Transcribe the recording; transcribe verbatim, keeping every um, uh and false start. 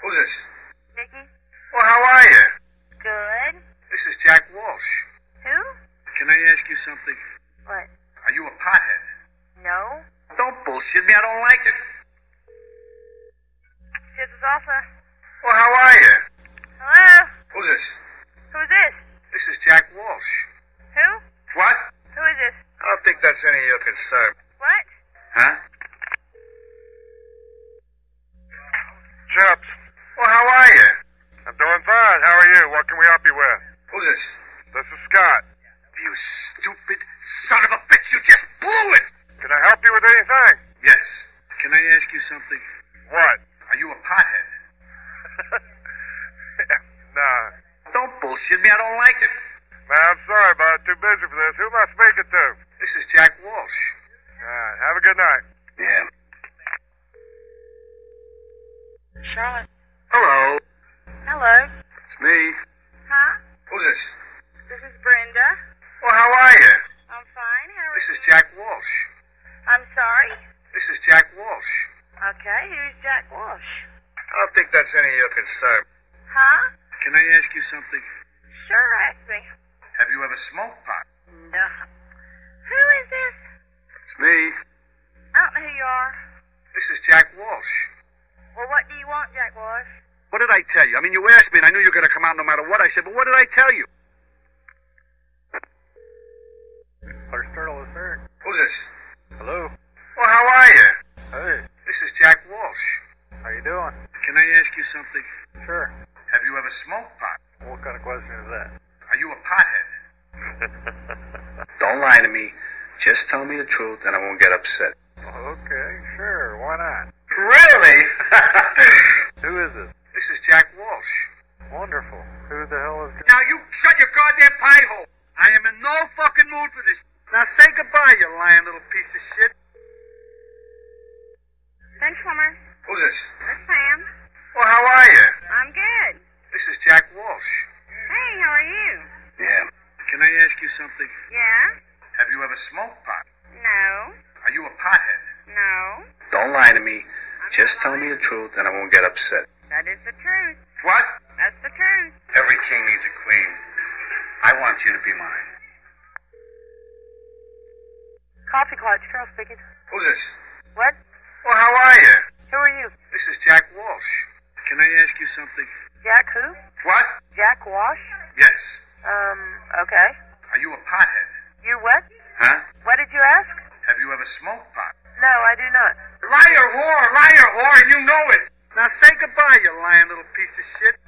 Who's this? Nikki? Well, how are you? Good. This is Jack Walsh. Who? Can I ask you something? What? Are you a pothead? No. Don't bullshit me. I don't like it. This is Alpha. Well, how are you? Hello? Who's this? Who's this? This is Jack Walsh. Who? What? Who is this? I don't think that's any of your concern. What? Huh? Chaps. Well, how are you? I'm doing fine. How are you? What can we help you with? Who's this? This is Scott. You stupid son of a bitch. You just blew it. Can I help you with anything? Yes. Can I ask you something? What? Are you a pothead? Nah. Don't bullshit me. I don't like it. Man, I'm sorry, but I'm too busy for this. Who am I speaking to? This is Jack Walsh. All right. Have a good night. Yeah. Charlotte. Hello. Hello. It's me. Huh? Who's this? This is Brenda. Well, how are you? I'm fine. How are This you? is Jack Walsh. I'm sorry. This is Jack Walsh. Okay, who's Jack Walsh? I don't think that's any of your concern. Huh? Can I ask you something? Sure, ask me. Have you ever smoked pot? No. Who is this? It's me. I don't know who you are. This is Jack Walsh. Well, what do you want, Jack Walsh? What did I tell you? I mean, you asked me, and I knew you were going to come out no matter what I said, but what did I tell you? First turtle is here. Who's this? Hello. Well, how are you? Hey. This is Jack Walsh. How you doing? Can I ask you something? Sure. Have you ever smoked pot? What kind of question is that? Are you a pothead? Don't lie to me. Just tell me the truth, and I won't get upset. Okay, sure. Why not? Really? Who is it? This is Jack Walsh. Wonderful. Who the hell is... Now you shut your goddamn pie hole. I am in no fucking mood for this. Now say goodbye, you lying little piece of shit. Benchwarmer. Who's this? This is Pam. Well, how are you? I'm good. This is Jack Walsh. Hey, how are you? Yeah. Can I ask you something? Yeah? Have you ever smoked pot? No. Are you a pothead? No. Don't lie to me. Just tell me the truth, and I won't get upset. That is the truth. What? That's the truth. Every king needs a queen. I want you to be mine. Coffee Clutch, Carol speaking. Who's this? What? Well, how are you? Who are you? This is Jack Walsh. Can I ask you something? Jack who? What? Jack Walsh? Yes. Um, okay. Are you a pothead? You what? Huh? What did you ask? Have you ever smoked pot? No, I do not. Liar whore, liar whore, and you know it. Now say goodbye, you lying little piece of shit.